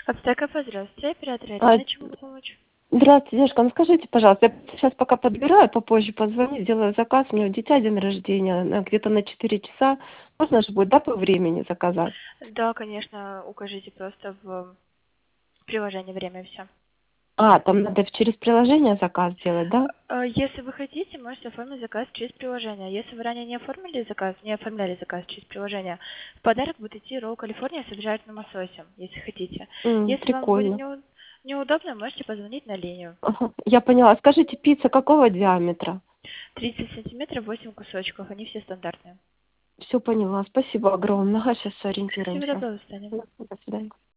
Аптека, здравствуйте, оператор А, Ирина, чем могу помочь? Здравствуйте, девушка, ну скажите, пожалуйста, я сейчас пока подбираю, попозже позвоню, сделаю заказ, у меня у дитя день рождения, где-то на 4 часа, можно же будет, да, по времени заказать? Да, конечно, укажите просто в приложении время и все. Там надо через приложение заказ делать, да? Если вы хотите, можете оформить заказ через приложение. Если вы ранее не оформляли заказ через приложение, в подарок будет идти ролл Калифорния с обжаренным лососем, если хотите. Если вам будет Прикольно. неудобно, можете позвонить на линию. Ага, я поняла. Скажите, пицца какого диаметра? 30 сантиметров, 8 кусочков, они все стандартные. Все поняла, спасибо огромное, ага, сейчас Всего сориентируемся. доброго, до свидания. До свидания.